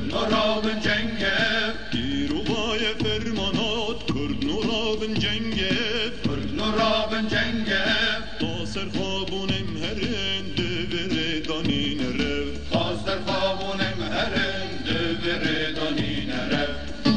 نورابن جنگه دیروبای فرمانات کرد نورابن جنگه کرد نورابن جنگه تاسر خوابونم هرند بره دانین رف تاسر خوابونم هرند بره دانین رف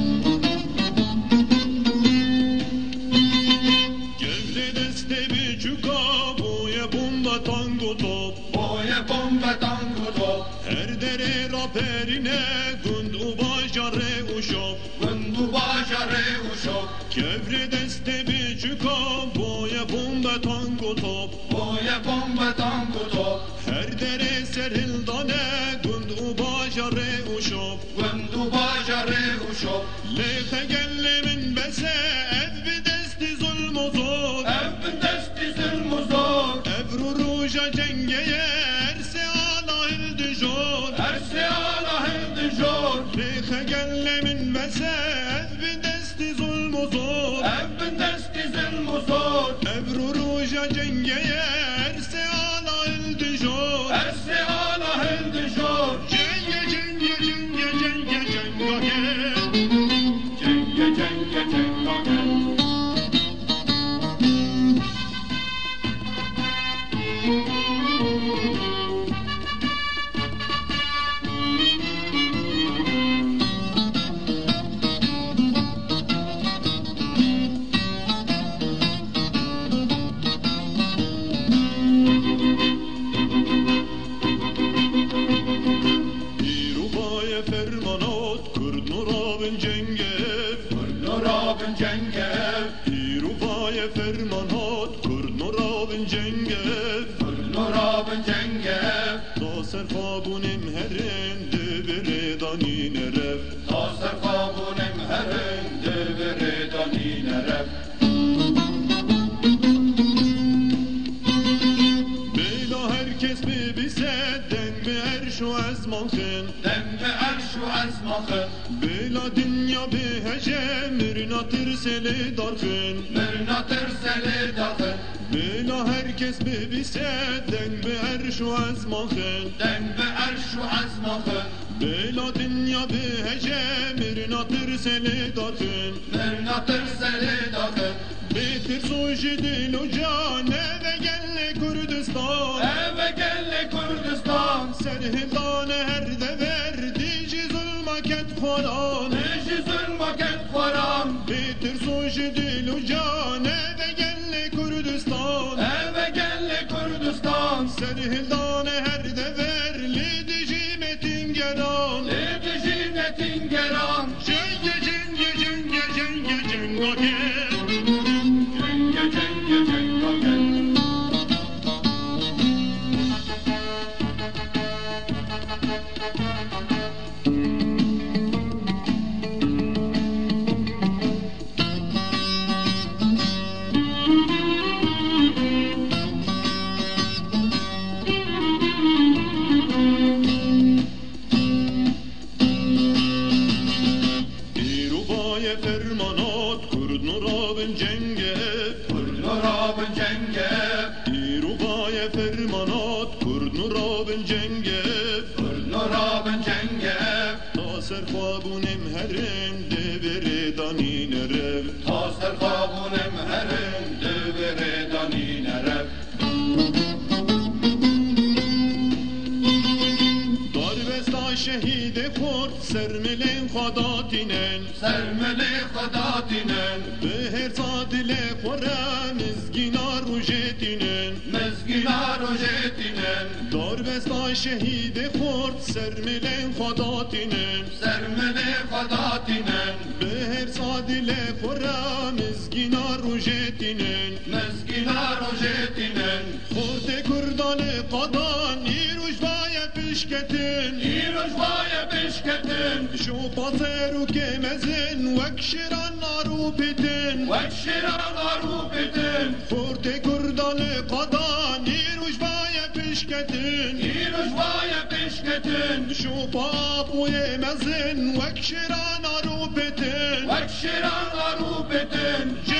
گفته دسته بیچوکا بوی بومبا تانگو توپ بوی بومبا تانگو توپ هر دره را پرینه گند و باجاره و شب گند و باجاره و شب گفته دسته بیچوکا بوی بومبا تانگو توپ بوی بومبا تانگو توپ هر دره سرهل دانه گند و باجاره و شب گند و باجاره و شب لیخ گل من بسه اف بدستی ظلم و زور اف بدستی ظلم و زور افرو روژا جنگه ارس آلا هلدجور ارس آلا هلدجور لیخ گل من بسه اف بدستی ظلم و زور اف بدستی ظلم و زور افرو روژا جنگه ارس آلا هلدجور ارس آلا هلدجور جنگه جنگه جنگه جنگه جنگه جنگه جنگه جنگه فرمانات کرد نورابن جنگه کرد نورابن جنگه دیروبای فرمانات کرد نورابن جنگه کرد نورابن جنگه تاسر خوابونم هرند بره دانین رف تاسر خوابونم هرند بره دانین رف بلا herkes ببیسه دن به عرش و ازمان خن دم به عرش و ازمان خن بلا دنیا به هجه مرنا ترسل دارخن مرنا ترسل دارخن بلا herkes ببیسه دن به عرش و ازمان خن دم به عرش و ازمان خن بلا دنیا به هجه مرنا ترسل دارخن مرنا ترسل دارخن بهتر سوژ دل و جانه و گل کردستان و گل کردستان سرهدان هر دور دیجی ظلمکت خوران دیجی ظلمکت خوران بهتر سوژ دل و جانه و گل کردستان و گل کردستان سرهدان هر دور لیدیجی متینگران لیدیجی متینگران جنگ جنگ جنگ جنگ جنگ فرمانات کرد نورابن جنگه کرد نورابن جنگه دیروبای فرمانات کرد نورابن جنگه کرد نورابن جنگه تاسر خوابونم هرند بره دانین رف تاسر خوابونم هرند بره دانین رف داربستا شهید خورد سرمل خداتینن سرمل خداتینن به هر صادل خورم مزگینا روژتینن مزگینا روژتینن داربستا شهید خورد سرمل خداتینن سرمل خداتینن به هر صادل خورم مزگینا روژتینن مزگینا روژتینن خورد کردان قدان ایروش باید پشکتن ایروش باید پشکتن شو پاسرو که مزن وکشران نارو پیتن وکشران نارو پیتن خورد کردان قدان ایروش باید پشکتن ایروش باید پشکتن شو پاپوی مزن وکشران نارو پیتن وکشران نارو پیتن